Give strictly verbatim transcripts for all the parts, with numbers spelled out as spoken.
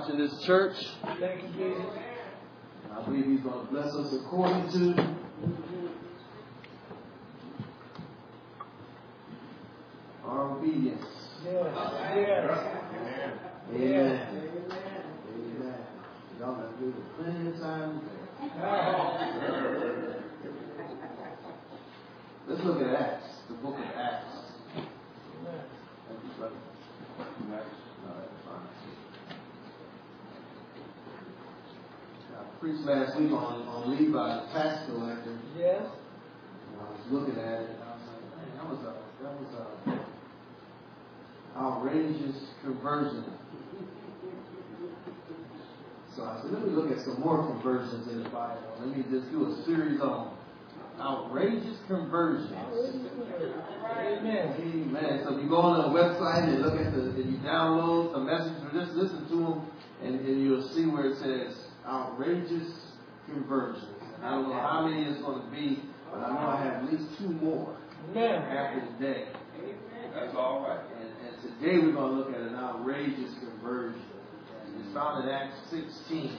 watching this church. Thank you, Jesus. I believe He's going to bless us according to our obedience. Yes. Yes. Amen. Amen. Amen. Y'all have given plenty of time. Let's look at Acts, the book of Acts. Thank you, brother. No, that's fine. I preached last week on, on Levi, the tax collector. Yes. And I was looking at it, and I was like, man, that was a that was a outrageous conversion. So I said, let me look at some more conversions in the Bible. Let me just do a series on outrageous conversions. Amen. Amen. So if you go on the website and look at the, and you download the message, or just listen to them, and, and you'll see where it says outrageous conversions. And I don't know how many it's going to be, but I know I have at least two more Amen. after today. That's all right. And, and today we're going to look at an outrageous conversion. And it's found in Acts sixteen.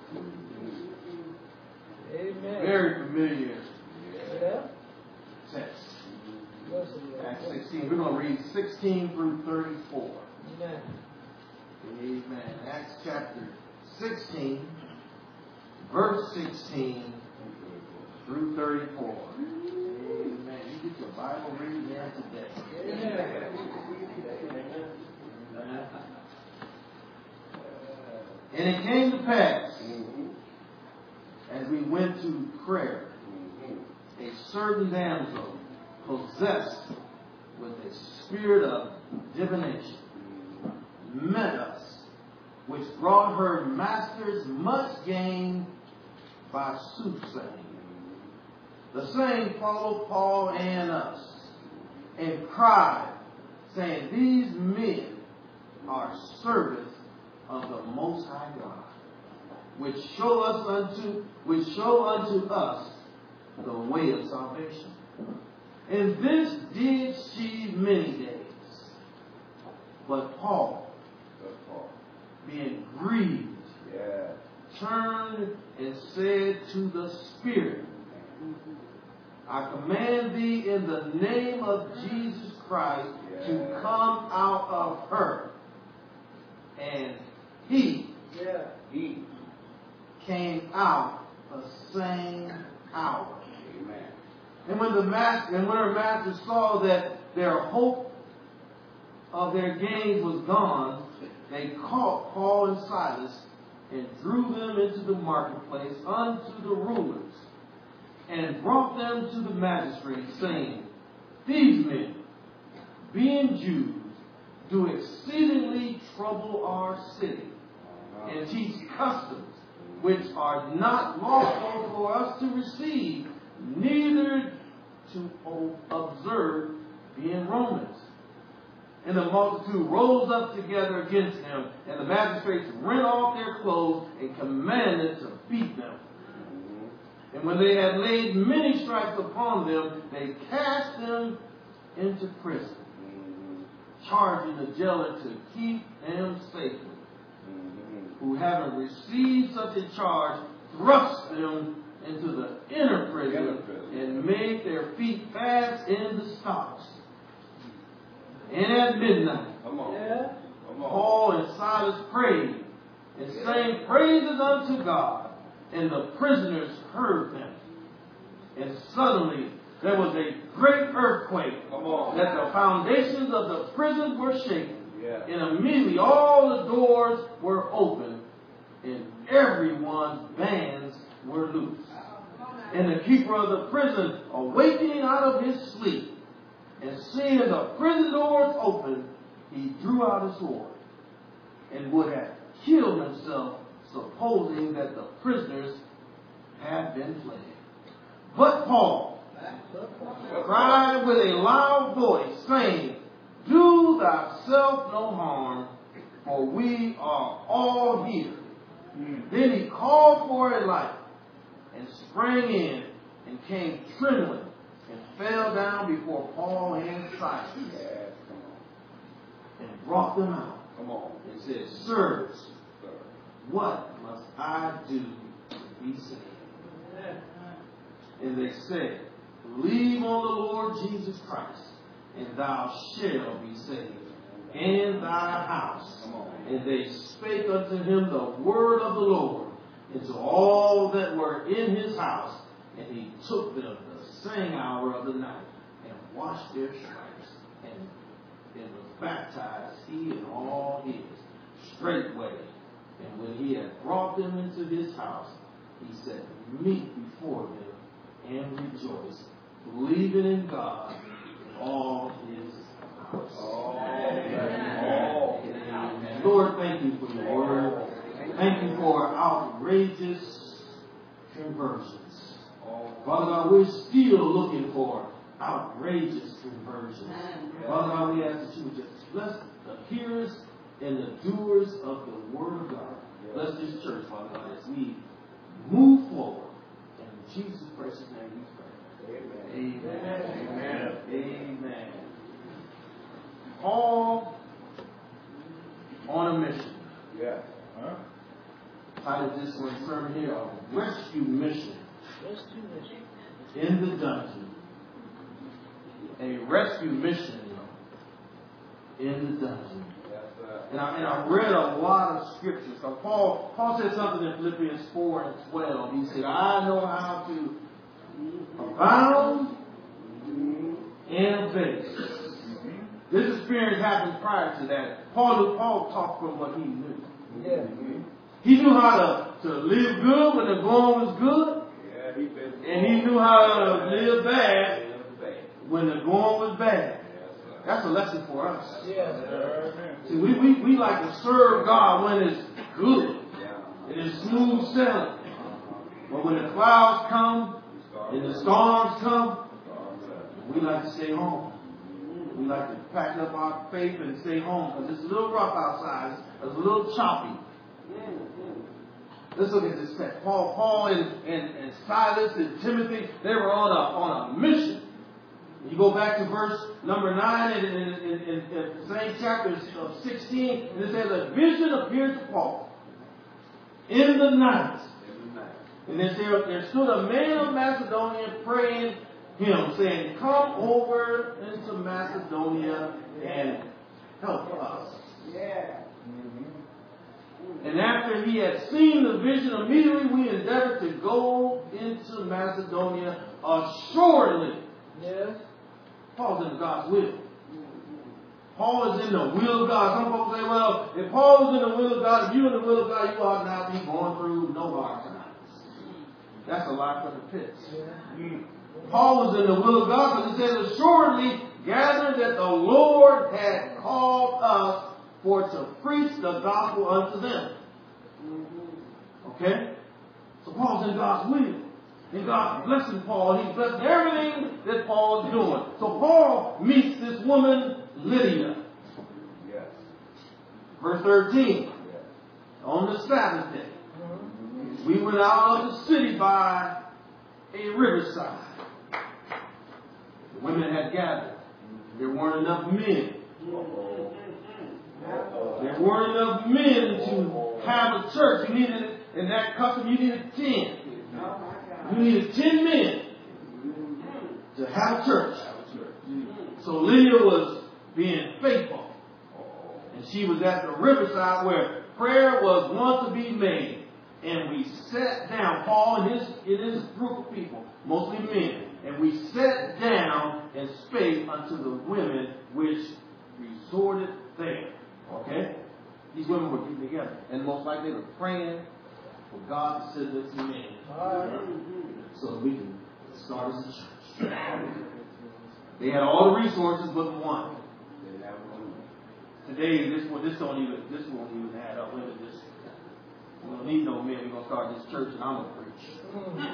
Amen. Very familiar Yeah. text. Yes. Acts sixteen. We're going to read sixteen through thirty-four. Amen. Amen. Acts chapter sixteen, verse sixteen through thirty-four. Amen. You get your Bible reading there today. Amen. Amen. And it came to pass, as we went to prayer, a certain damsel possessed with a spirit of divination met us, which brought her masters much gain by soothsaying. The same followed Paul and us, and cried, saying, these men are servants of the Most High God, which show us unto, which show unto us the way of salvation. And this did she many days. But Paul, being grieved, Yeah. turned and said to the Spirit, I command thee in the name of Jesus Christ Yeah. to come out of her. And he Yeah. He. came out the same hour. Amen. And when the master, and when her master saw that their hope of their gains was gone, they caught Paul and Silas and drew them into the marketplace unto the rulers, and brought them to the magistrates, saying, these men, being Jews, do exceedingly trouble our city, and teach customs which are not lawful for us to receive, neither to observe, being Romans. And the multitude rose up together against them, and the magistrates rent off their clothes and commanded to beat them. And when they had laid many stripes upon them, they cast them into prison, charging the jailer to keep them safely. Who, having received such a charge, thrust them into the inner prison and made their feet fast in the stocks. And at midnight, Come on. Yeah. Come on. Paul and Silas prayed and sang praises unto God, and the prisoners heard them. And suddenly there was a great earthquake, Come on. that the foundations of the prison were shaken. Yeah. And immediately all the doors were open, and everyone's bands were loose. And the keeper of the prison, awakening out of his sleep, and seeing the prison doors open, he drew out his sword, and would have killed himself, supposing that the prisoners had been fled. But Paul cried with a loud voice, saying, do thyself no harm, for we are all here. Mm. Then he called for a light, and sprang in, and came trembling, and fell down before Paul and Silas, Yes, come on. and brought them out, Come on. and said, sirs, what must I do to be saved? And they said, believe on the Lord Jesus Christ, and thou shalt be saved, and thy house. And they spake unto him the word of the Lord, and to all that were in his house. And he took them the same hour of the night, and washed their stripes, and, and was baptized, he and all his, straightway. And when he had brought them into his house, he set meat before them, and rejoiced, believing in God and all his house. Oh, Amen. Amen. Lord, thank you for your word. Thank you for outrageous conversions. Father God, we're still looking for outrageous conversions. Father God, we ask that you would just bless the hearers and the doers of the word of God. Bless this church, Father God, as we move forward. In Jesus Christ's name we pray. Amen. Amen. Amen. Amen. Paul on a mission. Yeah. Huh? Titled this one sermon here, a rescue mission. Rescue mission. In the dungeon. A rescue mission in the dungeon. And I, and I read a lot of scriptures. So Paul, Paul said something in Philippians four and twelve. He said, I know how to abound and abase. This experience happened prior to that. Paul, Paul talked from what he knew. Yeah. He knew how to, to live good when the going was good. Yeah, he been And he knew how to live bad when the going was bad. That's a lesson for us. Yeah. See, we, we, we like to serve God when it's good. It is smooth sailing. But when the clouds come and the storms come, we like to stay home. We like to pack up our faith and stay home because it's a little rough outside. It's a little choppy. Let's look at this text. Paul, Paul and, and, and Silas and Timothy, they were on a, on a mission. You go back to verse number nine in, in, in, in, in the same chapter of sixteen, and it says, a vision appeared to Paul in the night. And then there, there stood a man of Macedonia praying him, saying, come over into Macedonia and help us. Yeah. And after he had seen the vision, immediately we endeavored to go into Macedonia assuredly. Yes. Paul's in God's will. Paul is in the will of God. Some folks say, well, if Paul is in the will of God, if you're in the will of God, you ought not be going through no hard times. That's a lie from the pits. Yeah. Paul was in the will of God because he says, assuredly gather that the Lord had called us for to preach the gospel unto them. Okay? So Paul's in God's will. And God's blessing Paul. He's blessing everything that Paul is doing. So Paul meets this woman, Lydia. Yes. Verse thirteen. Yes. On the Sabbath day, we went out of the city by a riverside. The women had gathered. There weren't enough men. There weren't enough men to have a church. You needed, in that custom, you needed ten. You needed ten men to have a church. So Lydia was being faithful. And she was at the riverside where prayer was once to be made. And we sat down, Paul and his, and his group of people, mostly men, and we sat down and spake unto the women which resorted there. Okay? These women were getting together. And most likely they were praying for God to send us men. So that we can start as a church. They had all the resources but one. Today, this one, this don't even, this won't even add up. Women just, we don't need no men. We're gonna start this church, and I'm gonna preach.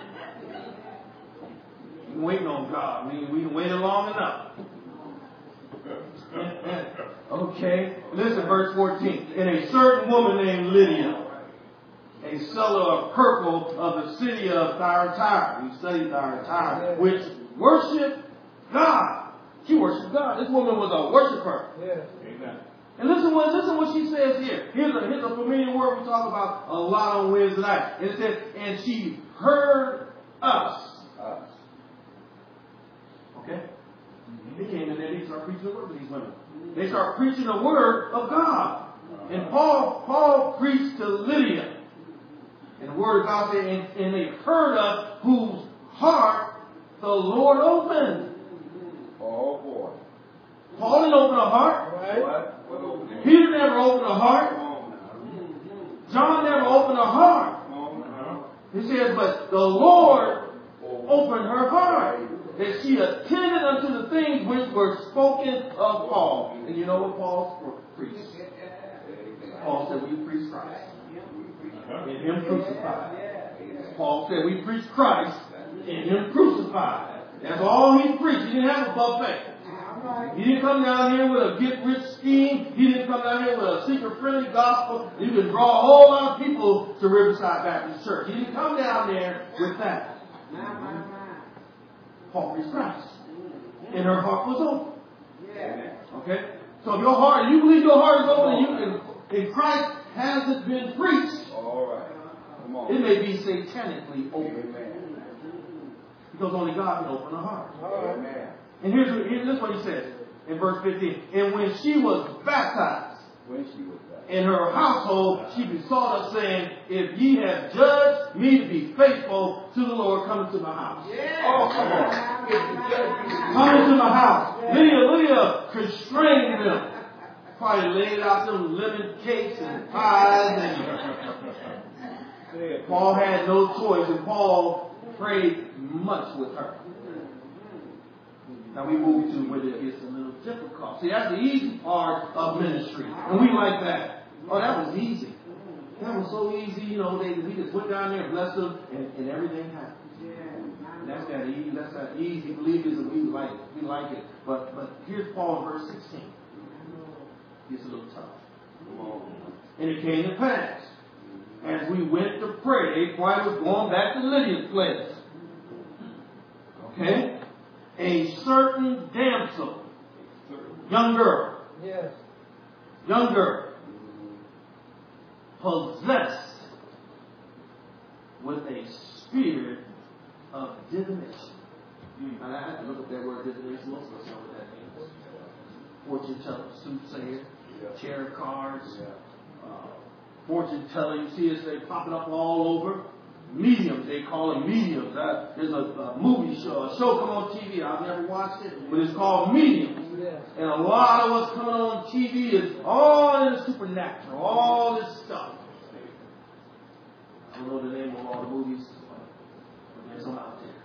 We're waiting on God. We we waited long enough. Okay, listen, verse fourteen. And a certain woman named Lydia, a seller of purple of the city of Thyatira. We studied Thyatira, which worshiped God. She worshiped God. This woman was a worshiper. Yeah. Amen. And listen what, listen what she says here. Here's a, here's a familiar word we talk about a lot on Wednesday night. And it says, and she heard us. Us. Okay? They came in there, they started preaching the word to these women. They start preaching the word of God. And Paul, Paul preached to Lydia. And the word of God said, and, and they heard us, whose heart the Lord opened. Oh boy. Paul didn't open a heart. Right? What? What opening? Peter never opened a heart. Come on now. John never opened a heart. Come on now. He says, but the Lord opened her heart, that she attended unto the things which were spoken of Paul. And you know what Paul preached? Paul said, we preach Christ. In him crucified. Paul said, we preach Christ in him crucified. That's all he preached. He didn't have a buffet. He didn't come down here with a get-rich scheme. He didn't come down here with a seeker-friendly gospel. You can draw a whole lot of people to Riverside Baptist Church. He didn't come down there with that. Paul preached Christ. And her heart was open. Okay? So if your heart, if you believe your heart is open, you can, and Christ hasn't been preached, All right. Come on. it may be satanically open. Amen. Because only God can open a heart. Amen. And here's, here's this what he says in verse fifteen. And when she was baptized When she was back. in her household, she besought us, saying, if ye have judged me to be faithful to the Lord, come into my house. Oh, come on. If the judge be- Come into my house. Lydia, Lydia constrained them. Probably laid out them lemon cakes and pies. And Paul had no choice, and Paul prayed much with her. Now we move to where it gets a little difficult. See, that's the easy part of ministry. And we like that. Oh, that was easy. That was so easy, you know, they, we just went down there and blessed them, and, and everything happened. And that's that easy, that's that easy believers, and we like it. We like it. But but here's Paul in verse sixteen. It's a little tough. And it came to pass, as we went to pray, Christ was going back to Lydia's place. Okay? A certain damsel, young girl, Yes. young girl, possessed with a spirit of divination. Mm. And I have to look up that word divination. Most of us know what that means. Fortune teller, soothsayer, Yeah. tarot cards, Yeah. uh, fortune telling. You see this, they popping up all over. Mediums, they call them mediums. Uh, there's a, a movie show, a show come on T V. I've never watched it, but it's called Mediums. Yes. And a lot of what's coming on T V is all in the supernatural, all this stuff. I don't know the name of all the movies, but there's some out there.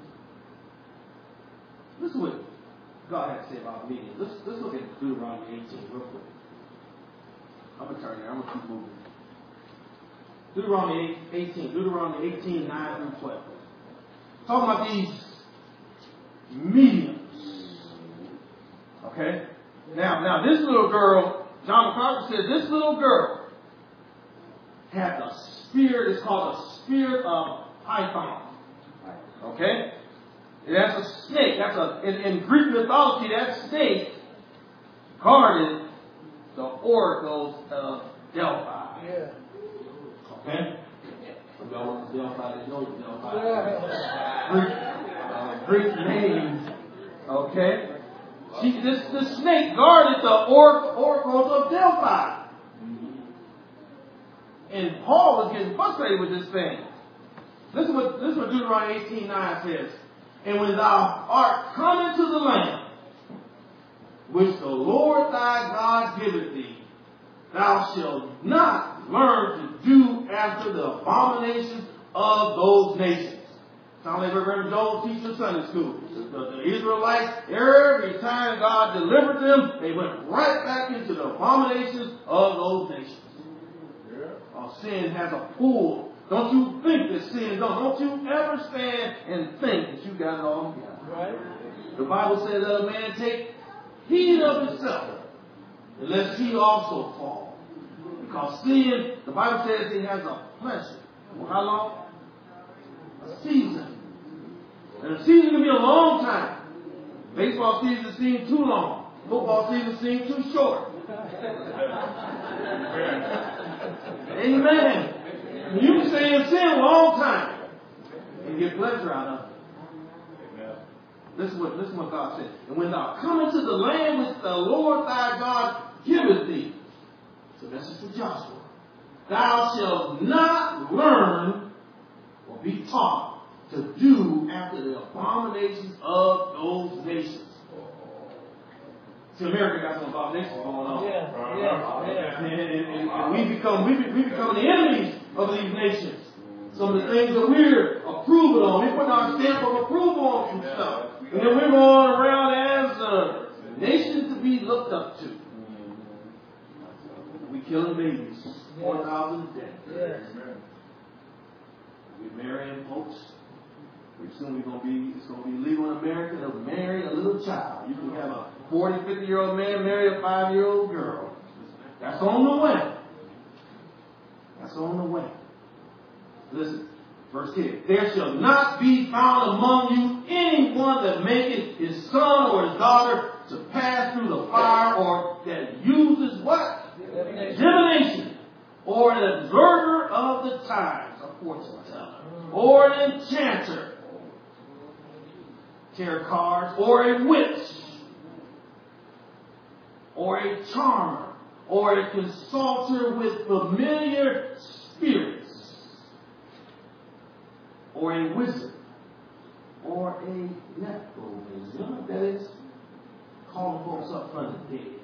Listen what God had to say about mediums. Let's, let's look at Deuteronomy eighteen real quick. I'm going to turn there. I'm going to keep moving. Deuteronomy eighteen. Deuteronomy eighteen, nine through twelve. Talking about these mediums. Okay? Now, now this little girl, John MacArthur says this little girl had the spirit, it's called a spirit of Python. Okay? That's a snake. That's a in, in Greek mythology, that snake guarded the oracles of Delphi. Yeah. Okay? If y'all want to Delphi, they know Delphi. Greek, uh, Greek names. Okay? She, this, this snake guarded the or, oracles of Delphi. And Paul was getting frustrated with this thing. Listen what, listen what Deuteronomy eighteen nine says. And when thou art come into the land, which the Lord thy God giveth thee, thou shalt not learn to do after the abominations of those nations. Sound like Reverend Joel teaches in Sunday school. The, the, the Israelites, every time God delivered them, they went right back into the abominations of those nations. Yeah. Oh, sin has a pull. Don't you think that sin don't. Don't you ever stand and think that you got it all together. Right. The Bible says that a man take heed of himself, lest he also fall. Because sin, the Bible says it has a pleasure. For how long? A season. And a season can be a long time. Baseball season seems too long. Football season seems too short. Amen. You can stay in sin a long time and get pleasure out of it. Listen what, listen what God said. And when thou come into the land which the Lord thy God giveth thee, so this is for Joshua, thou shalt not learn or be taught to do after the abominations of those nations. See, America got some abominations going on. Yeah, yeah, yeah. And, and, and, and we become we, be, we become the enemies of these nations. Some of the things that we're approving on, we put our stamp of approval on some stuff. And then we're going around as a nation to be looked up to. We killing babies, four thousand a day. Yes. We're marrying folks. Pretty soon we're gonna be it's gonna be legal in America to marry a little child. You can have a forty, fifty year old man marry a five year old girl. That's on the way. That's on the way. Listen, verse ten. There shall not be found among you anyone that maketh his son or his daughter to pass through the fire, or that uses what? Divination. Divination. Or an observer of the times, a fortune teller. Or an enchanter. Tarot cards. Or a witch. Or a charmer. Or a consulter with familiar spirits. Or a wizard, or a necromancer. You know what that is? Calling folks up from the dead.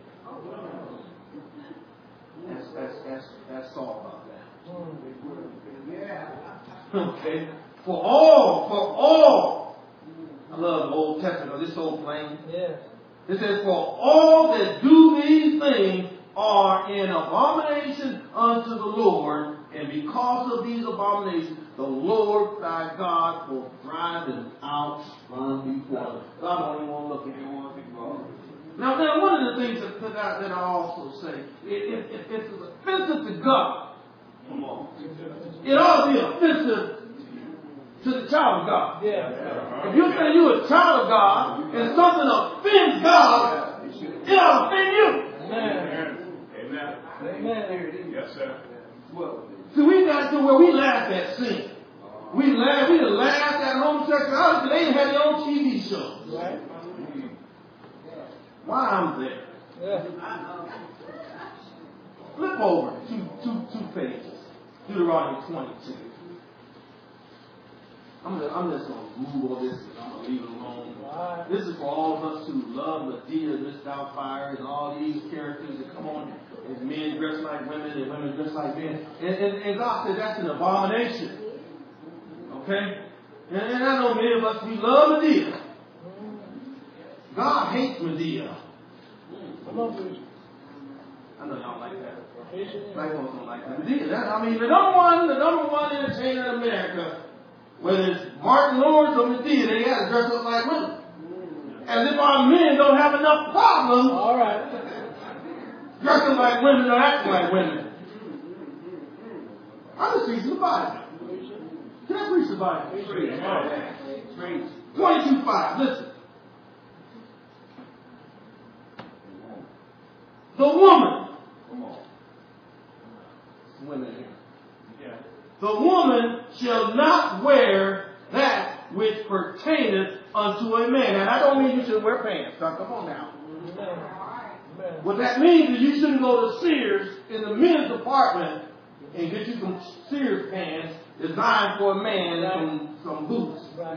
That's, that's, that's, that's all about that. Yeah. Okay. For all, for all. I love the Old Testament, this old plain. Yes. It says, for all that do these things are in abomination unto the Lord, and because of these abominations, the Lord thy God will drive them out from before them. God don't even want to look at you. Now, now, one of the things that, that, I, that I also say, if, if, if it's offensive to God, come on, it ought to be offensive to the child of God. Yeah. If you say you're a child of God and something offends God, it ought to offend you. Amen. Amen. Amen. Yes, sir. See, we got to where we laugh at sin. We laugh, we laugh at homosexuality. They had their own T V shows. Right. Why I'm there? Yeah. Flip over two, two, two pages. Deuteronomy twenty-two. I'm, gonna, I'm just going to move all this and I'm going to leave it alone. Right. This is for all of us who love Medea, Miss Doubtfire, and all these characters that come on as men dressed like women and women dressed like men. And, and, and God said that's an abomination. Okay? And, and I know many of us, we love Medea. God hates Medea. Come on, please. I know y'all like that. Yes. Black folks don't like that. Medea, that, I mean, the number one, the number one entertainer in America, whether it's Martin Lawrence or Medea, they got to dress up like women. As if our men don't have enough problems All right. dressing like women or acting like women. I'm just preaching the Bible. Can I preach the Bible? twenty-two five. Listen. The woman. Come on. Women here. Yeah. The woman shall not wear that which pertaineth unto a man. And I don't mean you shouldn't wear pants. Now, come on now. Amen. What that means is you shouldn't go to Sears in the men's department and get you some Sears pants designed for a man and some, some boots. Right.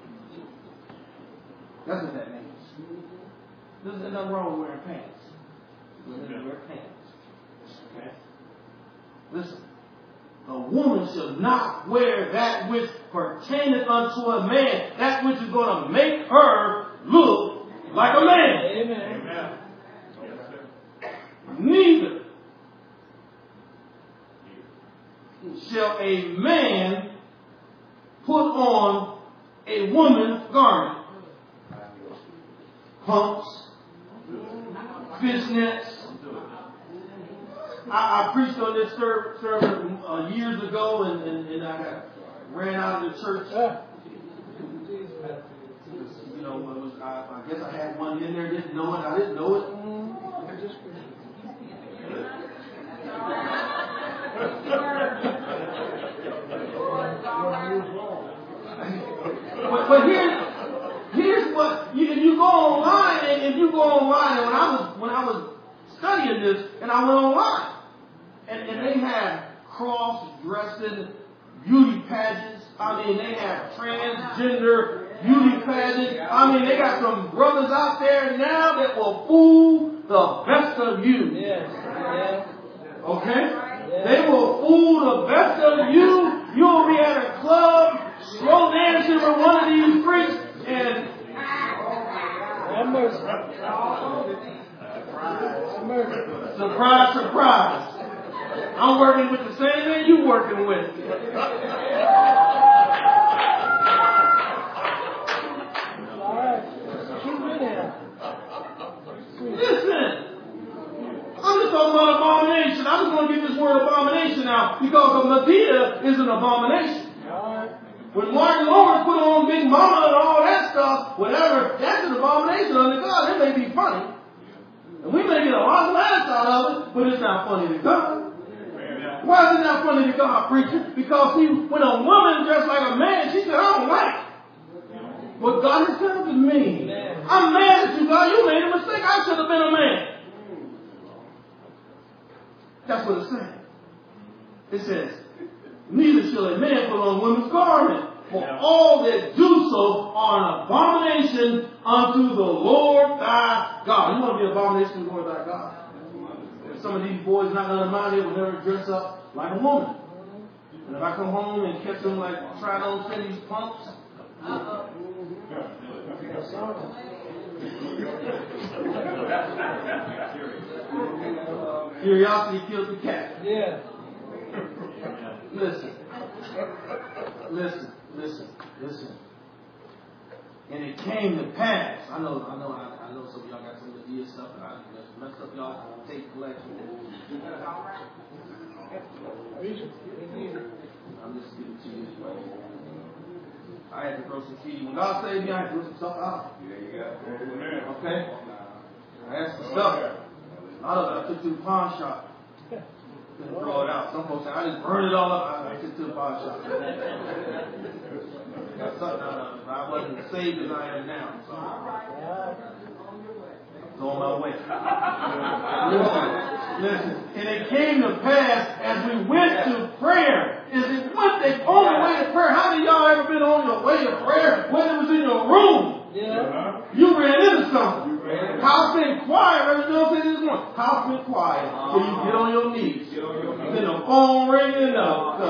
That's what that means. There's nothing wrong with wearing pants. Women wear pants. Okay? Listen. A woman shall not wear that which pertaineth unto a man, that which is going to make her look like a man. Amen. Amen. Yes, sir. Neither shall a man put on a woman's garment. Pumps, fishnets. I, I preached on this ser- sermon uh, years ago, and, and, and I got, ran out of the church. Ah. You know, it was, I, I guess I had one in there, didn't know it. I didn't know it. online, and when I was when I was studying this, and I went online, and, and they had cross-dressing beauty pageants. I mean, they have transgender beauty pageants. I mean, they got some brothers out there now that will fool the best of you. Yes. Yes. Okay? They will fool the best of you. You'll be at a club, slow dancing with one of these freaks, and Have mercy. Have mercy. surprise, surprise. I'm working with the same man you working with. All right. Keep it there. Listen. I'm just talking about abomination. I'm just going to get this word abomination out because a Medea is an abomination. All right. When Martin Lawrence put on Big Mama and all that stuff, whatever, that's an abomination under God. It may be funny. And we may get a lot of laughs out of it, but it's not funny to God. Why is it not funny to God, preacher? Because see, when a woman dressed like a man, she said, I don't like what God has done to me. I'm mad at you, God. You made a mistake. I should have been a man. That's what it's saying. It says, neither shall a man put on women's garment, for all that do so are an abomination unto the Lord thy God. You want to be an abomination to the Lord thy God? If some of these boys not going to mind, they will never dress up like a woman. And if I come home and catch them like trying on these pumps, uh-oh. Curiosity kills the cat. Yeah. Listen. Listen. Listen. Listen. And it came to pass. I know, I know, I, I know some of y'all got some Medea stuff, and I just messed up y'all tape collection. I'm just giving it to you. I had to throw some C D. When God saved me, I had to throw some stuff out. Okay? I had some stuff. A lot of it I took to the pawn shop. Couldn't throw it out. Some folks say, I just burned it all up. I took it to the pawn shop. Got something out of it. I wasn't as saved as I am now. So it's on my way. Listen, listen. And it came to pass as we went to prayer. Is it what they on the way to prayer? How many of y'all ever been on your way to prayer? Whether it was in your room, Yeah. you ran into something. House been quiet. Remember what I said this morning? House been quiet. So you get on your knees. Then the phone ringing. The, the,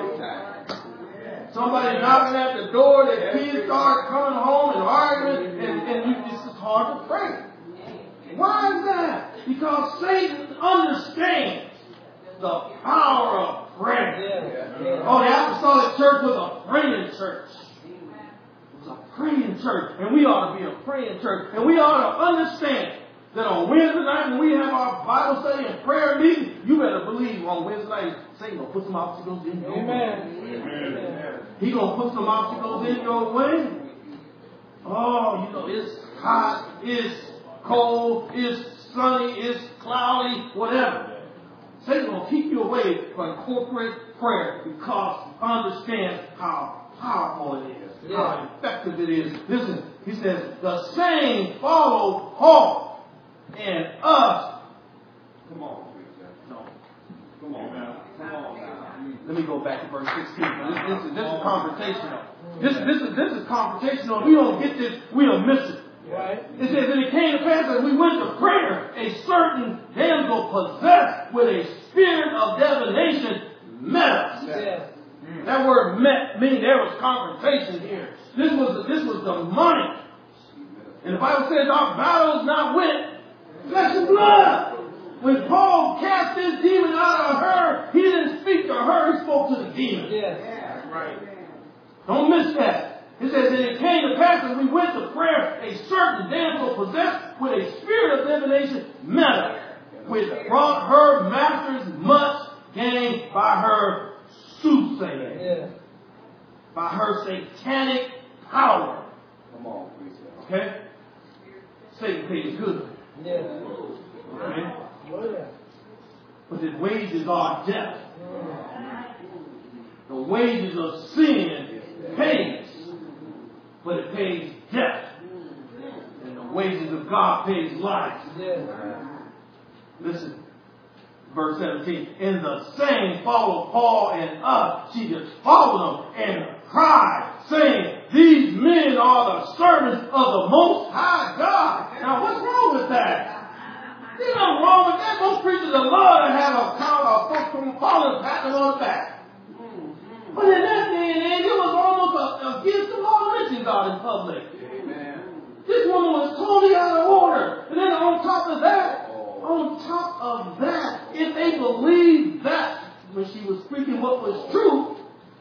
the, somebody knocking at the door. The kids start coming home and arguing. And, and you, it's just hard to pray. Why is that? Because Satan understands the power of prayer. Yeah. Oh, the apostolic church was a praying church. It was a praying church. And we ought to be a praying church. And we ought to understand that on Wednesday night when we have our Bible study and prayer meeting, you better believe on Wednesday night, Satan will put some obstacles in your way. Amen. He's going to put some obstacles in your way. Oh, you know, it's hot, it's cold, it's sunny, it's cloudy, whatever. Satan will keep you away from corporate prayer because he understands how powerful it is, yeah. how effective it is. Listen, he says, the same follow Paul and us. Come on, no. Come on now. Come on now. Let me go back to verse sixteen. This, this, is, this is confrontational. This, this, is, this is confrontational. If we don't get this, we'll miss it. Right. It says, and it came to pass as we went to prayer, a certain damsel possessed with a spirit of divination met us. Yeah. That word met means there was confrontation here. This was this was demonic. And the Bible says our battle is not with flesh and blood. When Paul cast this demon out of her, he didn't speak to her, he spoke to the demon. Yeah. Right. Don't miss that. It says, and it came to pass as we went to prayer, a certain damsel possessed with a spirit of divination met her, which brought her masters much gain by her soothsaying, Yeah. by her satanic power. Come on, please. Okay? Satan pays good. Yeah. Okay? Oh, yeah. But the wages are death. The wages of sin pays. But it pays death. And the wages of God pays life. Yeah. Listen, verse seventeen. And the same followed Paul and us. She just followed them and cried, saying, these men are the servants of the Most High God. Now, what's wrong with that? There's nothing wrong with that. Most preachers are love to have a count of folks from Paul and pat them on the back. But in that day and age, it was almost a, against the law to mention God in public. Amen. This woman was totally out of order. And then on top of that, on top of that, if they believed that when she was speaking what was true,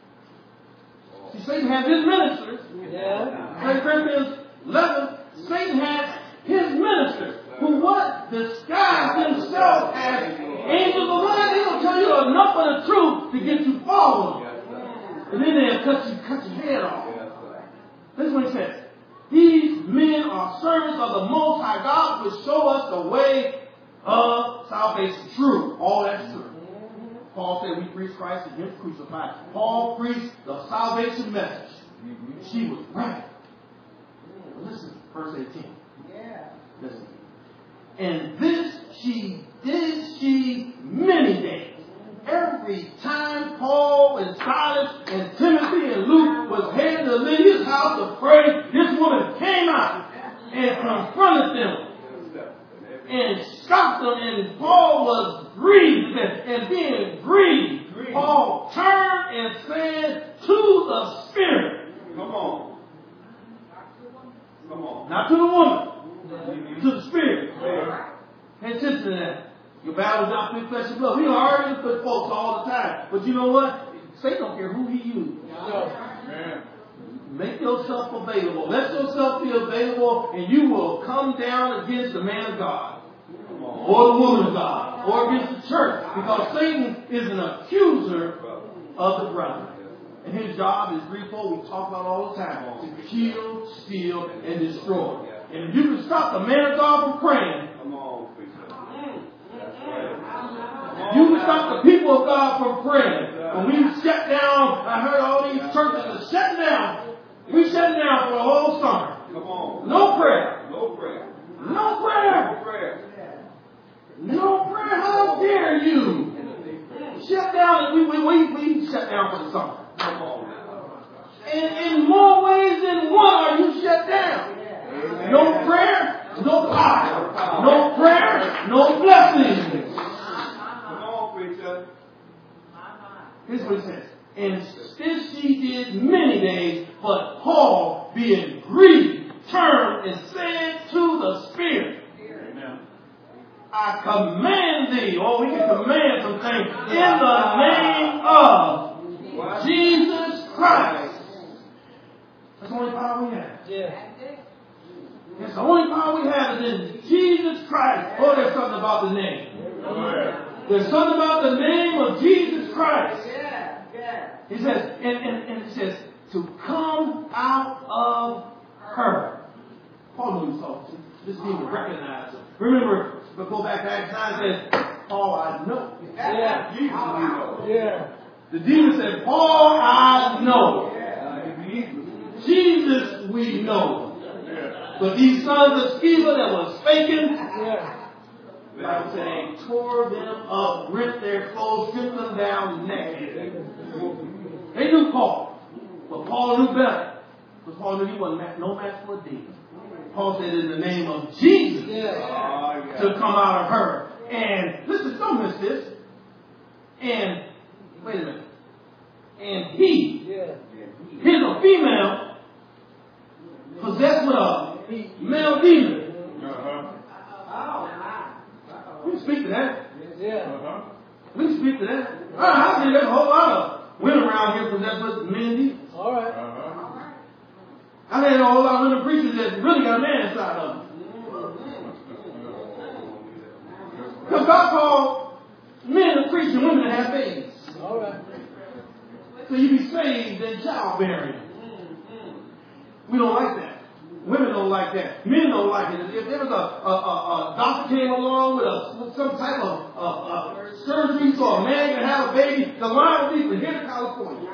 see, Satan had his ministers. Yeah. Second Corinthians eleven, Satan had his ministers who what? Disguised themselves as angels of light. They don't tell you enough of the truth to get you following. And then they'll cut you, cut your head off. This is what he says. These men are servants of the Most High God, which show us the way of salvation. True. All that's true. Paul said we preach Christ and Him crucified. Paul preached the salvation message. She was right. Listen, verse eighteen. Yeah. Listen. And this she did she many days. Every time Paul and Silas and Timothy and Luke was heading to Lydia's house to pray, this woman came out and confronted them and shocked them, and Paul was grieved, and being grieved, Paul turned and said to the Spirit, come on, come on, not to the woman, to the Spirit. Pay attention to that. Your battle is not with flesh and blood. We argue with folks all the time. But you know what? Satan don't care who he uses. Amen. Make yourself available. Let yourself be available, and you will come down against the man of God, or the woman of God, or against the church. Because Satan is an accuser of the brethren. And his job is threefold. We talk about all the time. To kill, steal, and destroy. And if you can stop the man of God from praying, you can stop the people of God from praying. When we shut down, I heard all these churches are shutting down. We shut down for the whole summer. Come on. No prayer. No prayer. No prayer. No prayer. No prayer. How dare you? Shut down. We, we, we, we shut down for the summer. Come on. And in more ways than one are you shut down. Amen. No prayer, no power. No prayer, no blessings. Here's what it says. And this she did many days, but Paul, being grieved, turned and said to the Spirit, Amen. I command thee, or we can command some things, in the name of what? Jesus Christ. That's the only power we have. Yeah. That's the only power we have is in Jesus Christ. Oh, there's something about the name. There's something about the name of Jesus Christ. Yeah, yeah. He says, and, and, and it says, to come out of her. Paul knew he was talking to. This demon recognized him. Remember, but go back to Acts nine, it says, Paul, I know. Yeah. Jesus, we know. Yeah. The demon said, Paul, I know. Yeah. Jesus, we know. Yeah. But these sons of Sceva that was faking, Yeah. like saying, tore them up, ripped their clothes, stripped them down naked. They knew Paul, but Paul knew better. Because Paul knew he wasn't match, no match for a demon. Paul said, in the name of Jesus, Yeah. Oh, yeah. to come out of her. And listen, don't miss this. And, wait a minute. And he, Yeah. he's a female, possessed with a male demon. Uh-huh. We can speak to that. Yeah. Uh-huh. We can speak to that. I think there's a whole lot of women around here possessed with men demons. All right. Uh-huh. I think there's a whole lot of women preachers that really got a man inside of them. Because God called men to preach and women to have babies. All right. So you be saved in childbearing. We don't like that. Women don't like that. Men don't like it. If there was a, a, a, a doctor came along with, a, with some type of uh, uh, surgery so a man can have a baby, the line would be from here to California.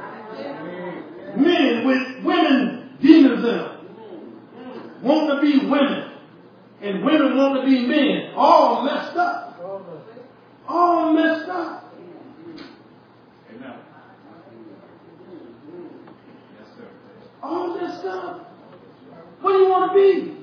Men with women demons in them. Want to be women. And women want to be men. All messed up. All messed up. Amen. Yes, sir. All messed up. What do you want to be?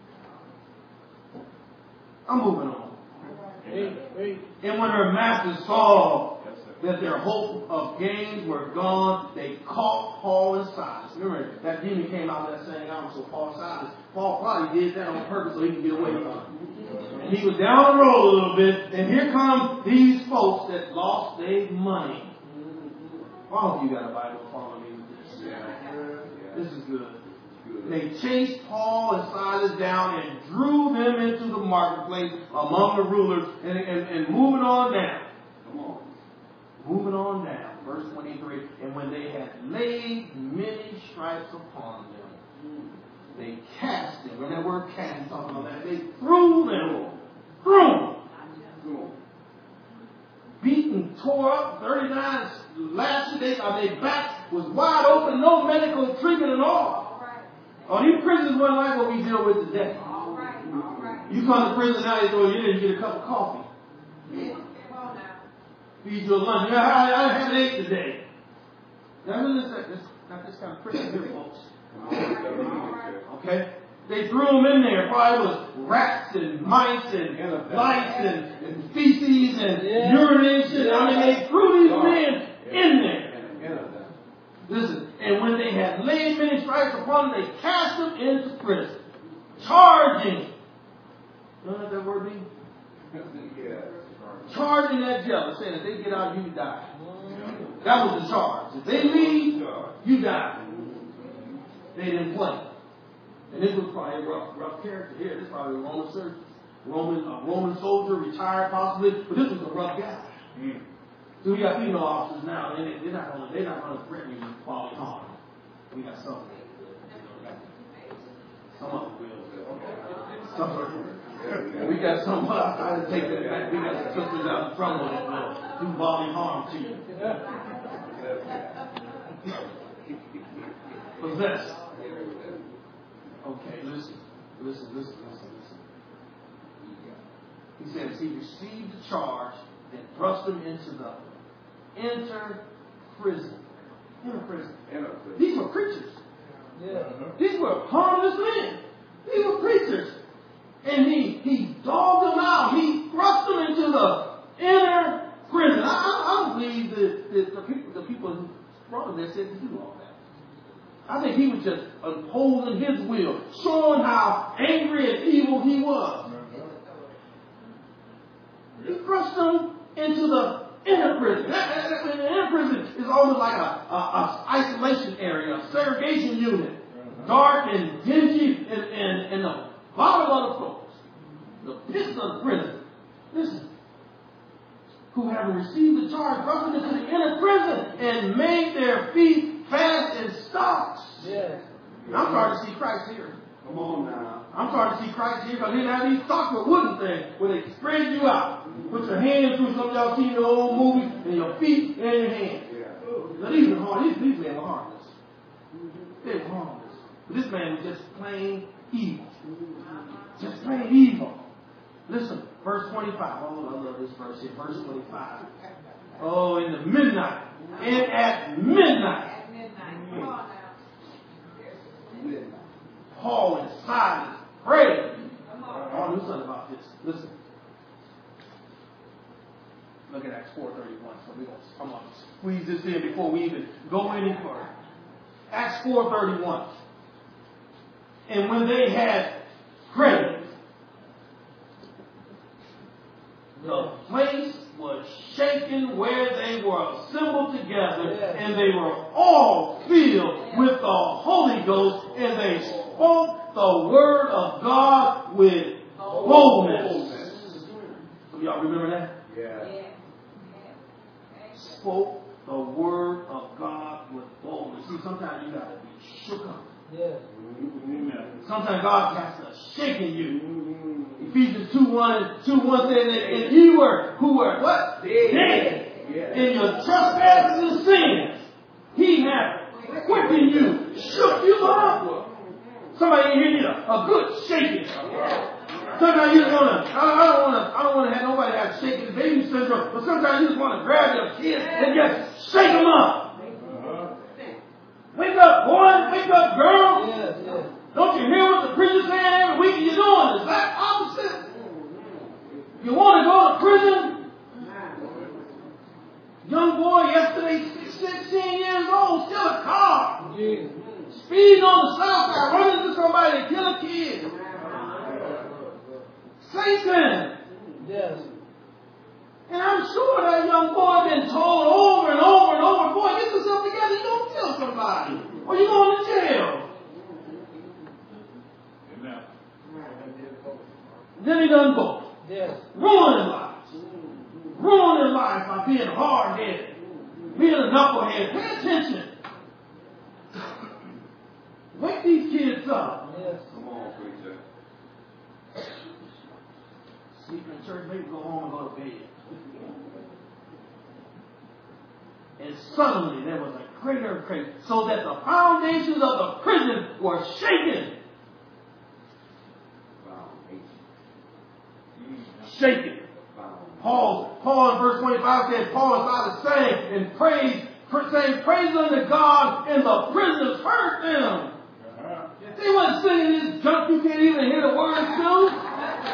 I'm moving on. Amen. And when her masters saw Yes, sir. that their hope of gains were gone, they caught Paul and Silas. Remember, that demon came out there saying, I was so Paul and Silas. Paul probably did that on purpose so he could get away from it. And he was down the road a little bit, and here come these folks that lost their money. All of you got a Bible following me with this. Yeah. This is good. They chased Paul and Silas down and drew them into the marketplace among the rulers and, and, and moving on down. Come on. Moving on down. Verse twenty-three. And when they had laid many stripes upon them, they cast them. Remember that word cast, talking about that. They threw them. Threw them. Beaten, tore up, thirty-nine lashes. They, uh, their back was wide open, no medical treatment at all. Oh, these prisons weren't like what we deal with today. All right, all right. You come to prison now, they throw you in and get a cup of coffee. Yeah, come on now. Feed you a lunch. Yeah, I, I haven't ate today. Now, listen, it's not this kind of prison here, folks. Okay? They threw them in there. Probably was rats and mice and lice and, and feces and Yeah. urination. I mean, they threw these men in there. Listen, and when they had laid many stripes upon them, they cast them into prison, charging. You know what that word means? Charging that jail, saying if they get out, you die. That was the charge. If they leave, you die. They didn't play. And this was probably a rough, rough character here. This is probably a Roman surgeon, Roman, a Roman soldier, retired possibly, but this was a rough guy. Mm. So we got female officers now. They, they're not going to, they're not going to threaten you with bodily harm. We got some. Some of them will. Some of them. We got some. I didn't take that back. We got some sisters out in trouble that will do bodily harm to you. Possessed. Okay, listen, listen, listen, listen, listen. He says he received the charge and thrust him into the inner prison. Inner prison. These were preachers. Yeah. These were harmless men. These were preachers. And he, he dogged them out. He thrust them into the inner prison. I, I, I don't believe that, that the people the people who brought him there said to do all that. I think he was just upholding his will, showing how angry and evil he was. He thrust them into the inner prison. The inner prison is almost like a, a, a isolation area, a segregation unit. Dark and dingy and, and, and the bottom of the folks. The pits of the prison. Listen. Who having received the charge, thrust them into the inner prison and made their feet fast in stocks. Yes. I'm starting to see Christ here. Come on now. I'm starting to see Christ here because they didn't have these stocks with wooden things where they spread you out. Put your hands through, some of y'all seen the old movies, and your feet and your hands. Yeah. Now these were hard. These, these men were harmless. They were harmless. But this man was just plain evil. Just plain evil. Listen, verse twenty-five. Oh, I love this verse here. Verse twenty-five. Oh, in the midnight. And at midnight. At midnight. Come on now. Paul and Silas prayed. Come on. Oh, I knew something about this. Listen. Look at Acts four thirty-one. So we're going to come on, squeeze this in before we even go any further. Acts four thirty-one. And when they had prayed, the place was shaken where they were assembled together, and they were all filled with the Holy Ghost, and they spoke the word of God with boldness. So y'all remember that? Yeah. Spoke the word of God with boldness. See, sometimes you gotta be shook up. Yes. Sometimes God has to shake in you. Ephesians two one and two one says that and you were who were what? Dead. Dead. In your trespasses and sins. He hath quickened you, shook you up. Somebody in here need a, a good shaking. Sometimes you just want to, I don't want to, I don't want to have nobody have shaking baby syndrome, but sometimes you just want to grab your kids and just shake them up. Wake up, boy. Wake up, girl. Yes, yes. Don't you hear what the preacher's saying every week? You're doing the exact opposite. You want to go to prison? Young boy yesterday, sixteen years old, still a car. Jesus. Speeding on the south side, running into somebody and kill a kid. Satan. Yes. And I'm sure that young boy been told over and over and over, boy, get yourself together, you're going to kill somebody. Or you're going to jail. Amen. Then he done both. Yes. Ruining lives. Ruining lives by being hard-headed. Being a knucklehead. Pay attention. Wake these kids up. Yes. Come on, preacher. Sleep in church, maybe go home and go to bed. And suddenly there was a great earthquake, so that the foundations of the prison were shaken. Shaken. Paul, Paul in verse twenty-five said, Paul started saying and praise, saying praise unto God, and the prisoners heard them. Uh-huh. They weren't singing this junk you can't even hear the words to.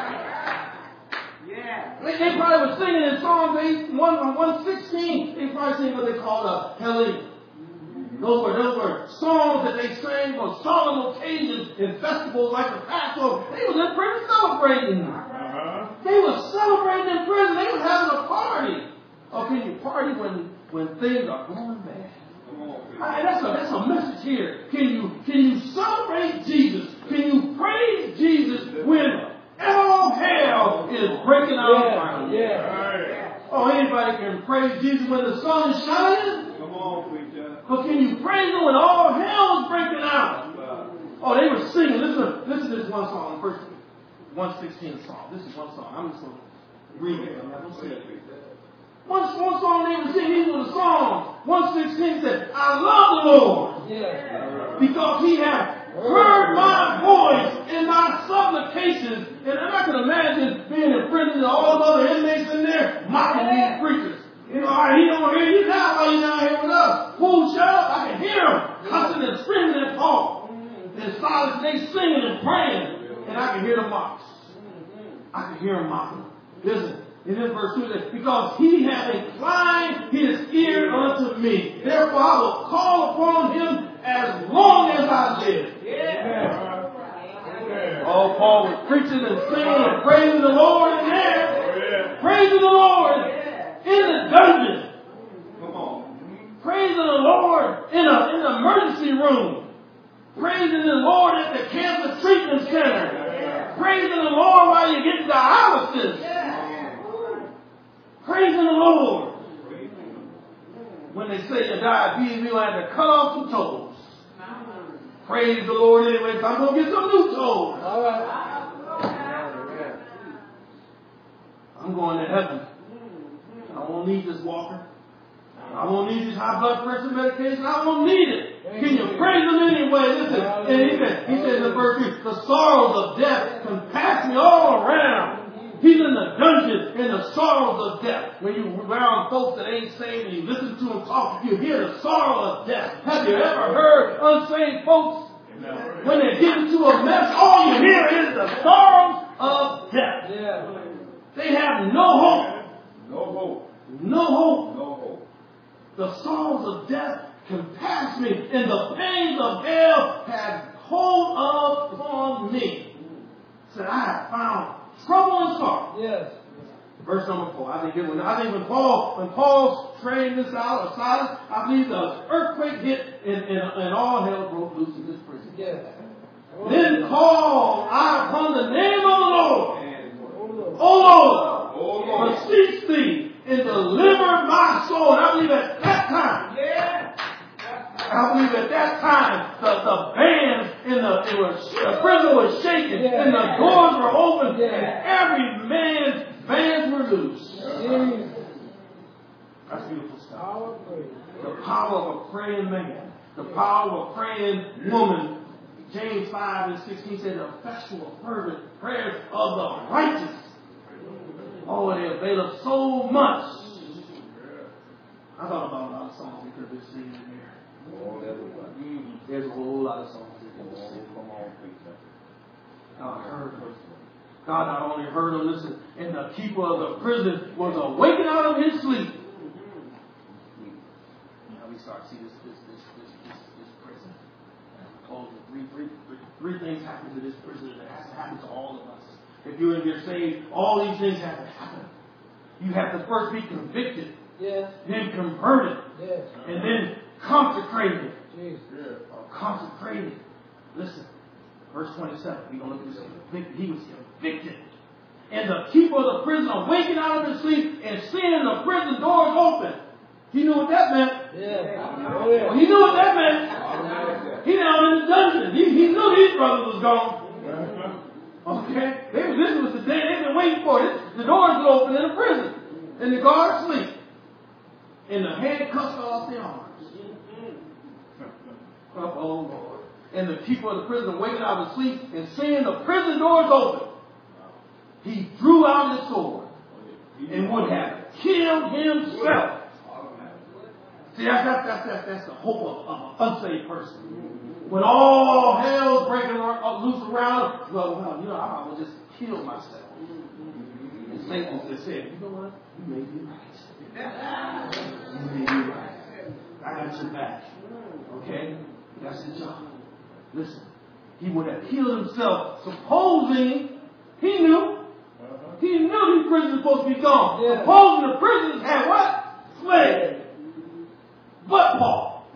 Yeah. They, they probably were singing in Psalms eight, one sixteen. They probably sing what they call a Hallel. Those were, those were songs that they sang on solemn occasions in festivals like the Passover. They was in prison celebrating. Uh-huh. They were celebrating in prison. They was having a party. Oh, can you party when, when things are going bad? Come on, preacher. I, that's a that's a message here. Can you can you celebrate Jesus? Can you praise Jesus when all hell is breaking out around you? Yeah. Right. Oh, anybody can praise Jesus when the sun is shining? Come on, preacher. But can you praise Him when all hell is breaking out? Oh, they were singing. Listen, listen to this one song, first one sixteen song. This is one song. I'm just going to read it. I'm not going to sing it. One, one song they were singing, these were the songs. one sixteen said, I love the Lord Yeah. because He has heard my voice in my supplications. And I can imagine being in prison and all the other inmates in there mocking these preachers. You know, all right, he don't hear you now while you're down here with us. Fool, shut up. I can hear him cussing and screaming at Paul. And Silas, they singing and praying. And I can hear the mocks. I can hear him mocking. Listen. In this verse two, it says, because he has inclined his ear unto me. Therefore I will call upon him as long as I live. Yeah. Oh, Paul was preaching and singing and praising the Lord in there. Oh, yeah. Praising the Lord in the dungeon. Come on. Praising the Lord in a in the emergency room. Praising the Lord at the cancer treatment center. Praising the Lord while you get dialysis. Praising the Lord. When they say you're diabetes, we're going to have to cut off some toes. Praise the Lord anyway, because I'm going to get some new toes. All right. I'm going to heaven. I won't need this walker. I won't need this high blood pressure medication. I won't need it. Can you praise Him anyway? Listen, and he said, he said in the verse three, the sorrows of death compass me all around. He's in the dungeon in the sorrows of death. When you around folks that ain't saved and you listen to them talk, you hear the sorrow of death. Have you ever heard unsaved folks? Amen. When they get into a mess, all you hear is the sorrows of death. Yeah. They have no hope. No hope. No hope. No hope. The sorrows of death compass me, and the pains of hell have hold upon me. Said, I have found trouble and sorrow. Yes. Verse number four. I think it was, I think when Paul when Paul trained this out, or Silas, I believe the earthquake hit and, and, and all hell broke loose in this prison. Yes. Then call I upon the name of the Lord. Oh, O Lord, Oh, Lord. beseech thee and deliver my soul. And I believe at that time, Yeah. I believe at that time, the, the bands in the, it was, the prison was shaking, Yeah. and the doors were open, Yeah. and every man's bands were loose. Jesus. That's beautiful stuff. Our praise. The power of a praying man, the power of a praying woman. James five and sixteen said, the effectual, fervent prayers of the righteous. Oh, they avail so much. I thought about a lot of songs we could have been singing in here. Mm-hmm. There's a whole lot of songs we could have been singing. God heard her. God not only heard her, listen, and the keeper of the prison was awakened out of his sleep. Now we start to see this, this, this, this, this, this prison. Oh, three, three, three, three things happen to this prison that has to happen to all of us. If you're in here saved, all these things have to happen. You have to first be convicted, Yes. then converted, Yes. and then consecrated. Jesus. Or consecrated. Listen, verse twenty-seven. We're going to look at this. He was convicted. And the keeper of the prison awakened out of his sleep and seeing the prison doors open. He knew what that meant. Yeah. Oh, yeah. He knew what that meant. He down in the dungeon. He, he knew his brother was gone. Okay? They, this was the day they've been waiting for it. The doors were open in the prison. And the guards sleep. And the handcuffs fell off their arms. Oh, Lord. And the keeper of the prison waking out of his sleep and seeing the prison doors open, he drew out his sword and would have killed himself. See, that's, that's, that's, that's, that's the hope of, of an unsaved person. When all hell's breaking loose around, well, well, you know, I would just kill myself. And Satan just said, you know what? You may be right. You may be right. I got your back. Okay? That's his job. Listen, he would have killed himself, supposing he knew. He knew these prisoners were supposed to be gone. Yeah. Supposing the prisoners had what? Slaves. But Paul.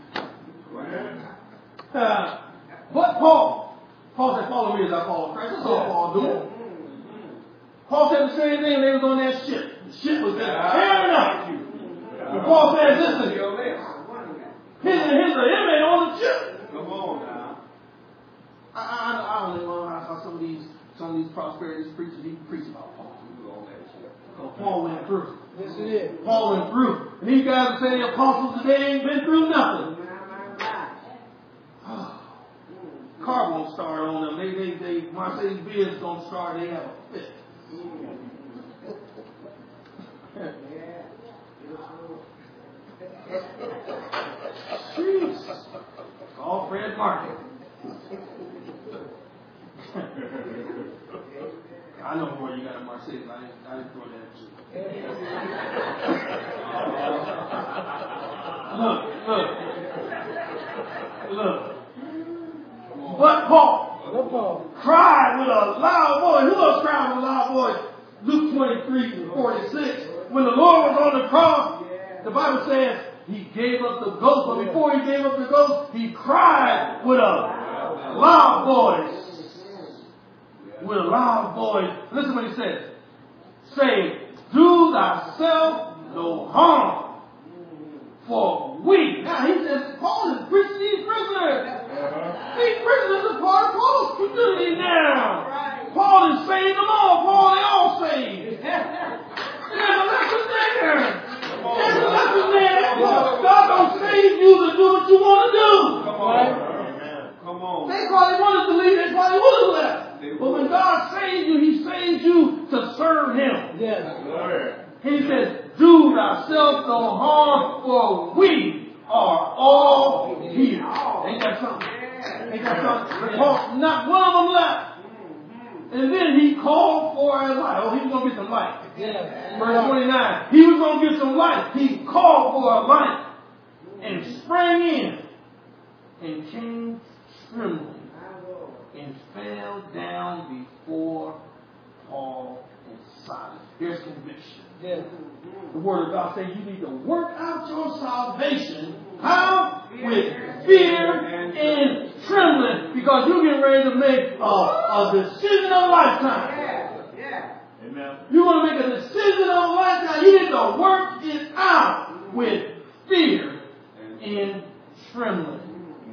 Uh, but Paul. Paul said, follow me as I follow Christ. That's all Paul doing. Paul said the same thing when they was on that ship. The ship was just tearing up. And Paul said, listen, here's, here's an inmate on the ship. Come on now. I, I, I don't know how some of these some of these prosperity preachers even preach about Paul. So Paul went through. Yes, it is. Paul went through. And these guys are saying the apostles today ain't been through nothing. Car won't start on them. They, they, they, Mercedes Benz don't start. They have a fit. Jeez. Call Fred Market. I know where you got a Mercedes. I didn't, I didn't throw that at you. look, look, look. But Paul, No Paul. cried with a loud voice. Who else cried with a loud voice? Luke twenty-three to forty-six. When the Lord was on the cross, the Bible says he gave up the ghost. But before he gave up the ghost, he cried with a loud voice. With a loud voice. Listen what he says. Say, do thyself no harm. For we. Now he says, Paul is preaching these prisoners. Uh-huh. These prisoners are part of Paul's community now. Right. Paul is saved them all. Paul, they all saved. There's a lesson there. There's a lesson there. God don't save you to do what you want to do. Come on. Come on. They probably wanted to leave. They probably would have left. But when God saved you, he saved you to serve him. Yes. He says, do thyself no harm, for we are all here. Ain't that something? Ain't that something? Not one of them left. And then he called for a light. Oh, he was going to get some light. Yes. Verse twenty-nine. He was going to get some light. He called for a light and sprang in and came trembling and fell down before Paul and Silas. Here's conviction. Yes. The Word of God says you need to work out your salvation. How? With fear and trembling. Because you're getting ready to make a, a decision of a lifetime. Yeah. Yeah. Amen. You're going to make a decision of a lifetime. You need to work it out with fear and trembling.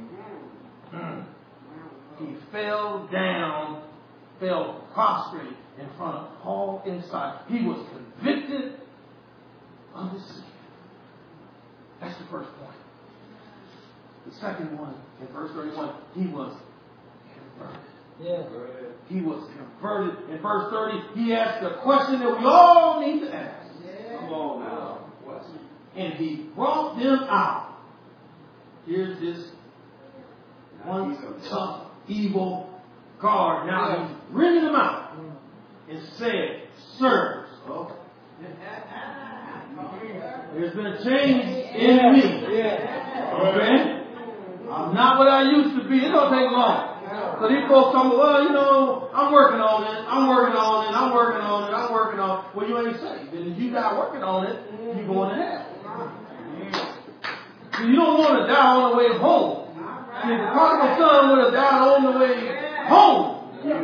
He fell down, fell prostrate in front of Paul and Silas. He was convicted of his sin. That's the first point. The second one, in verse thirty-one, he was Yeah. He was converted. In verse thirty, he asked the question that we all need to ask. Come on now. And he brought them out. Here's this one tough, evil guard. Now he's bringing them out and said, sirs, oh, there's been a change in me. Okay? I'm not what I used to be. It don't take long. So these folks come, well, you know, I'm working on it. I'm working on it. I'm working on it. I'm working on it. Well, you ain't saved. And if you're not working on it, you're going to hell. You don't want to die on the way home. See, the prodigal son would have died on the way home.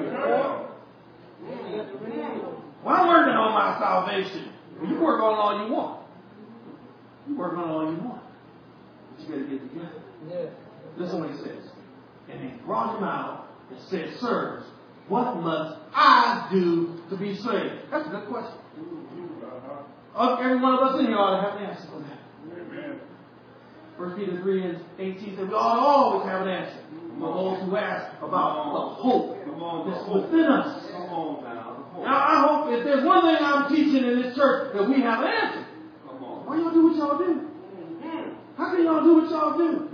Well, I'm working on my salvation. Well, you work on all you want. You work on all you want. But you got to get together. Yeah. Listen what he says. And he brought him out and said, sirs, what must I do to be saved? That's a good question. Uh, every one of us in here ought to have an answer for that. Amen. First Peter three and eighteen says we ought to always have an answer for those who ask about the hope that's within us. Now I hope if there's one thing I'm teaching in this church that we have an answer. Why y'all do what y'all do? How can y'all do what y'all do?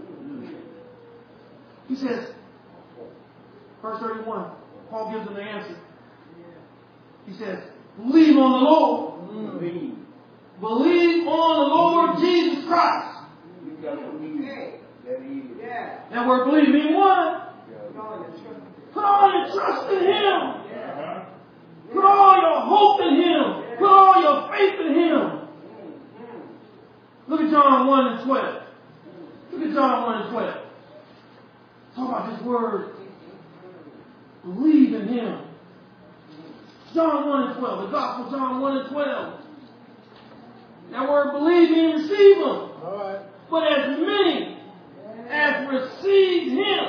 He says, verse thirty-one, Paul gives them the answer. He says, believe on the Lord. Believe. Believe on the Lord Jesus Christ. You got to believe that He is. Yeah. That word believe means what? Put all your trust in Him. Yeah. Put all your hope in Him. Put all your faith in Him. Look at John one and twelve. Look at John one and twelve. Talk about this word. Believe in Him. John one and twelve. The Gospel John one and twelve. That word believe means receive Him. All right. But as many as received Him,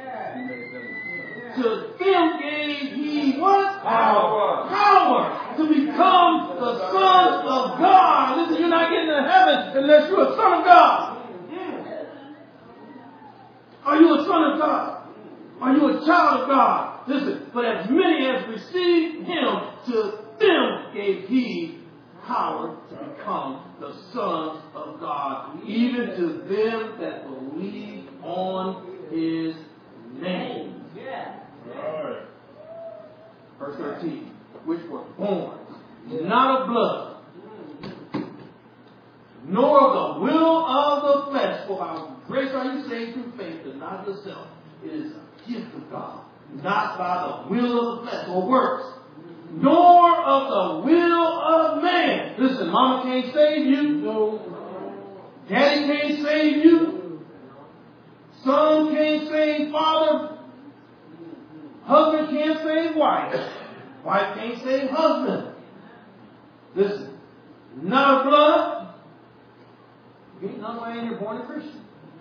to them gave He what? Power. Power to become the sons of God. Listen, you're not getting to heaven unless you're a son of God. Are you a son of God? Are you a child of God? Listen, but as many as received Him, to them gave He power to become the sons of God, even to them that believe on His name. Yeah. Right. Verse thirteen, which were born not of blood, nor of the will of the flesh, for by grace are you saved through faith, and not yourself. It is a gift of God, not by the will of the flesh or works, nor of the will of man. Listen, mama can't save you. No. Daddy can't save you. Son can't save father. Husband can't save wife. Wife can't save husband. Listen, not of blood. You ain't none way in you're born a Christian.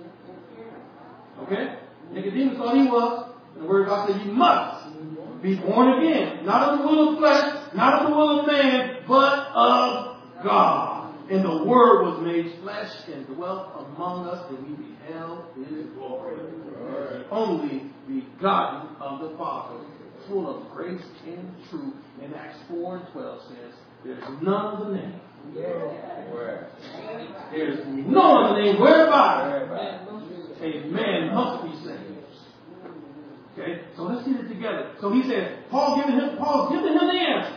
Okay? Nicodemus thought he was. And the word of God said you must be born again. Not of the will of flesh, not of the will of man, but of God. And the Word was made flesh and dwelt among us, and we beheld His glory. Right. Only begotten of the Father, full of grace and truth. And Acts four and twelve says, there's none other name. Yeah. There's no other name whereby a man must be saved. Okay, so let's get it together. So he said, Paul giving him, Paul's giving him the answer.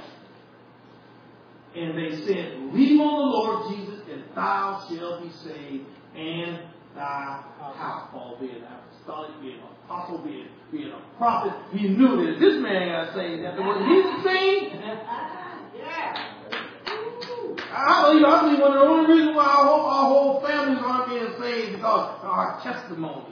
And they said, believe on the Lord Jesus, and thou shalt be saved, and thy house. Paul being an apostolic, being an apostle, being, being a prophet, he knew that this man got saved after what he saved. Yeah. I believe, I believe one of the only reasons why our whole, our whole families aren't being saved is because of our testimonies.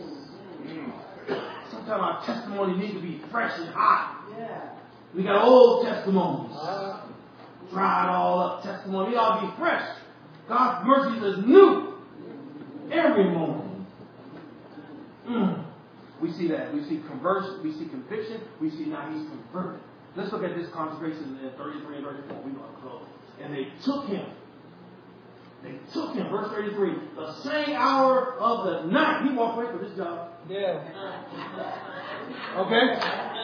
Sometimes our testimony needs to be fresh and hot. Yeah. We got old testimonies. Uh, dried all up testimony. We ought to be fresh. God's mercy is new every morning. Mm. We see that. We see conversion. We see conviction. We see now he's converted. Let's look at this consecration in thirty-three and thirty-four. We're going to close. And they took him. They took him. Verse thirty-three. The same hour of the night. He walked away from his job. Yeah. Okay?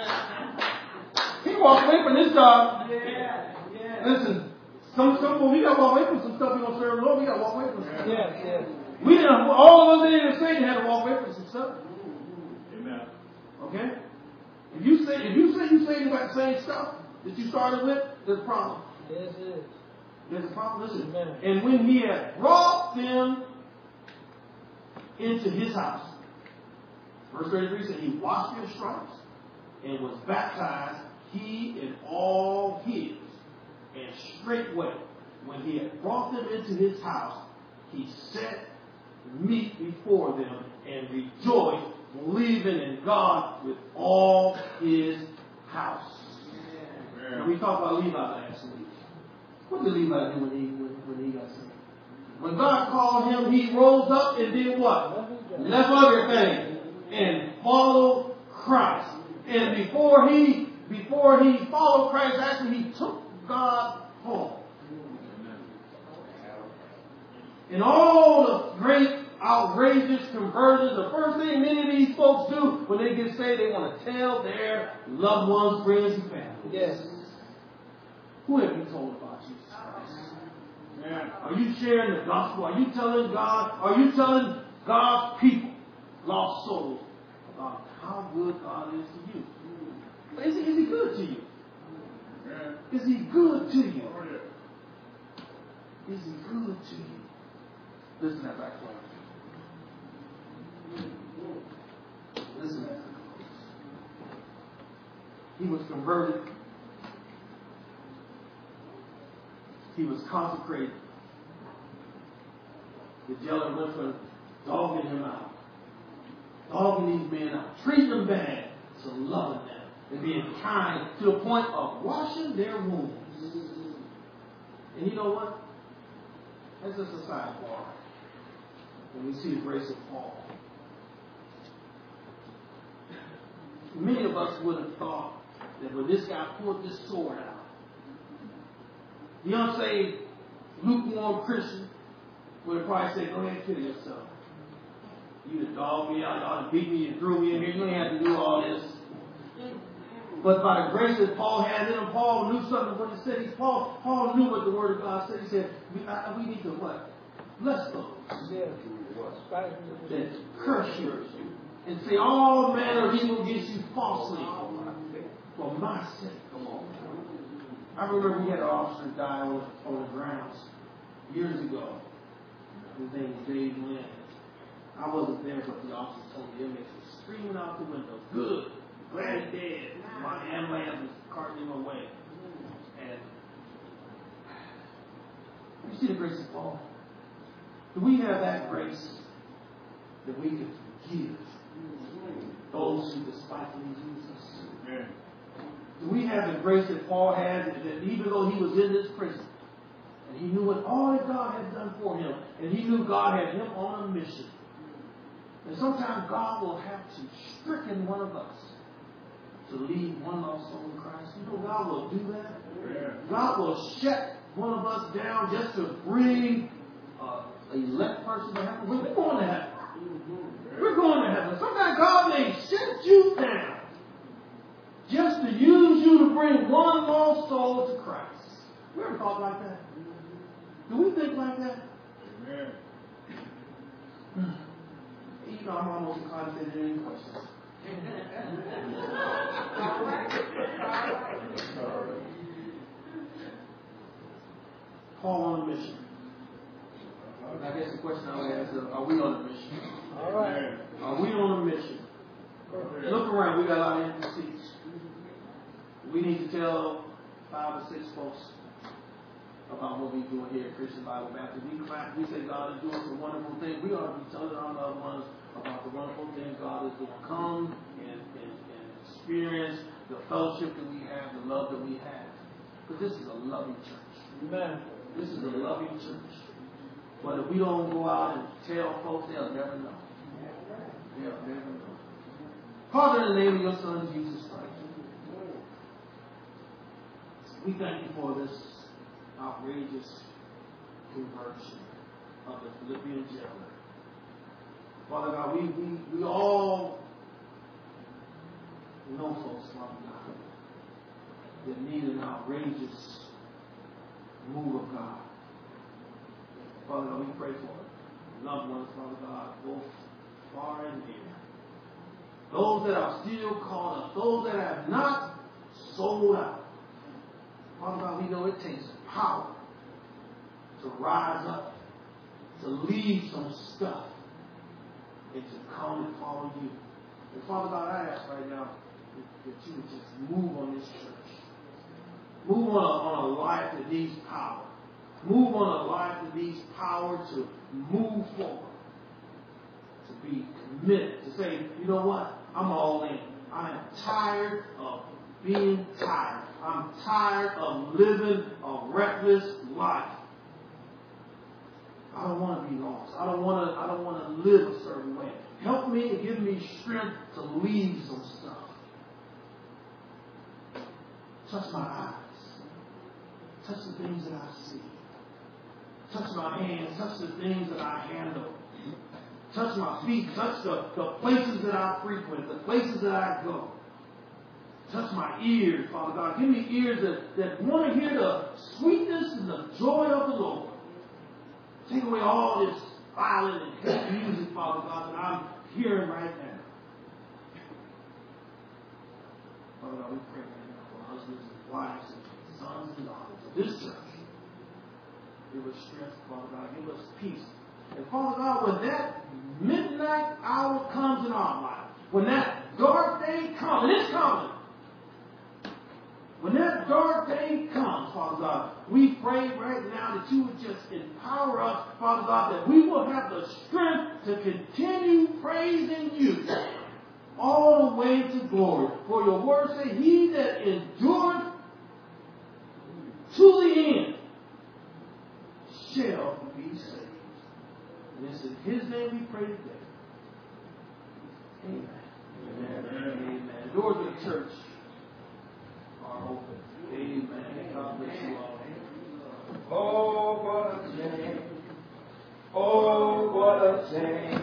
He walked away from this job. Yeah. Yeah. Listen, some stuff, when we got to walk away from some stuff, we don't serve the Lord, we got to walk away from some stuff. Yes, yes. We didn't, all of us in Satan had to walk away from some stuff. Amen. Okay? If you say, if you say you say about the same stuff that you started with, there's a problem. Yes, it is. There's a problem. Listen. Amen. And when he had brought them into his house, verse thirty-three said he washed their stripes and was baptized, he and all his. And straightway, when he had brought them into his house, he set meat before them and rejoiced, believing in God with all his house. Yeah. We talked about Levi last week. What did Levi do when he when, when he got saved? When God called him, he rose up and did what? Left everything and followed Christ. And before he before he followed Christ, actually he took God home. And all the great outrageous conversions, the first thing many of these folks do when they get saved, they want to tell their loved ones, friends, and family. Yes. Who have you told about Jesus Christ? Yeah. Are you sharing the gospel? Are you telling God? Are you telling God's people, lost souls, about how good God is to you? Is he, is he good to you? Yeah. Is he good to you? Oh, yeah. Is he good to you? Listen to that back to Listen to that. He was converted. He was consecrated. The jailer went from dogging him out, dogging these men out, treating them bad, to loving them and being kind to the point of washing their wounds. And you know what? That's just a sidebar. When we see the grace of Paul, many of us would have thought that when this guy pulled this sword out, the unsaved, lukewarm Christian would have probably said, go ahead and kill yourself. You done dogged me out, y'all done beat me and threw me in here, you ain't have to do all this. But by the grace that Paul had in him, Paul knew something what he said. He, Paul, Paul knew what the Word of God said. He said, we, I, we need to what? Bless those that curse you and say all manner of evil against you falsely for my sake. Come on. I remember we had an officer die on, on the grounds years ago. His name was Dave Lynn. I wasn't there, but the officer told me inmates were screaming out the window. Good. Glad he's dead. My ambulance was carting him away. And you see the grace of Paul? Do we have that grace that we can forgive those who despitefully use us? Yeah. Do we have the grace that Paul had that, that even though he was in this prison, and he knew what all that God had done for him, and he knew God had him on a mission. And sometimes God will have to stricken one of us to lead one lost soul in Christ. You know God will do that. Yeah. God will shut one of us down just to bring uh, a elect person to heaven. We're going to heaven. Mm-hmm. We're going to heaven. Sometimes God may shut you down just to use you to bring one lost soul to Christ. We ever thought like that? Do we think like that? Amen. You know, I'm almost inclined to say any questions. Paul on a mission. I guess the question I would ask is, are we on a mission? All right. Are we on a mission? Look around. We got a lot of empty seats. We need to tell five or six folks about what we do here at Christian Bible Baptist. We clap. We say God is doing some wonderful things. We ought to be telling our loved ones about the wonderful things God is doing. Come and, and, and experience the fellowship that we have, the love that we have. Because this is a loving church. Amen. This is a loving church. But if we don't go out and tell folks, they'll never know. They'll never know. Father, in the name of your Son, Jesus Christ, we thank you for this outrageous conversion of the Philippian jailer. Father God, we, we, we all know folks, Father God, that need an outrageous move of God. Father God, we pray for loved ones, Father God, both far and near. Those that are still caught up, those that have not sold out. Father God, we know it takes power to rise up, to leave some stuff, and to come and follow you. And Father God, I ask right now that, that you would just move on this church. Move on a, on a life that needs power. Move on a life that needs power to move forward. To be committed. To say, you know what? I'm all in. I am tired of being tired. I'm tired of living a reckless life. I don't want to be lost. I don't want to, I don't want to live a certain way. Help me and give me strength to leave some stuff. Touch my eyes. Touch the things that I see. Touch my hands. Touch the things that I handle. Touch my feet. Touch the, the places that I frequent. The places that I go. Touch my ears, Father God. Give me ears that, that want to hear the sweetness and the joy of the Lord. Take away all this violent and heavy music, Father God, that I'm hearing right now. Father God, we pray right now for husbands and wives and sons and daughters of this church. Give us strength, Father God. Give us peace. And Father God, when that midnight hour comes in our life, when that dark day comes, and it's coming, when that dark day comes, Father God, we pray right now that you would just empower us, Father God, that we will have the strength to continue praising you all the way to glory. For your word say, he that endureth to the end shall be saved. And it's in his name we pray today. Amen. Amen. Amen. Amen. Doors of the church are open. Amen. God bless you all. Oh, what a day. Oh, what a day.